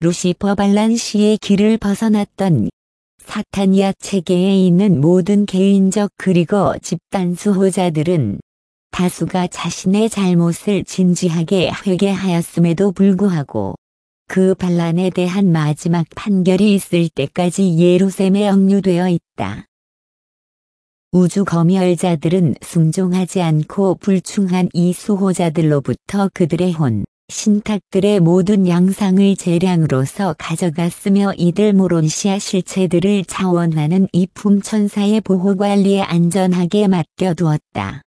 루시퍼 발란시의 길을 벗어났던 사타니아 체계에 있는 모든 개인적 그리고 집단 수호자들은 다수가 자신의 잘못을 진지하게 회개하였음에도 불구하고 그 반란에 대한 마지막 판결이 있을 때까지 예루살렘에 억류되어 있다. 우주 검열자들은 순종하지 않고 불충한 이 수호자들로부터 그들의 혼, 신탁들의 모든 양상을 재량으로서 가져갔으며 이들 모론시아 실체들을 자원하는 이 품천사의 보호관리에 안전하게 맡겨두었다.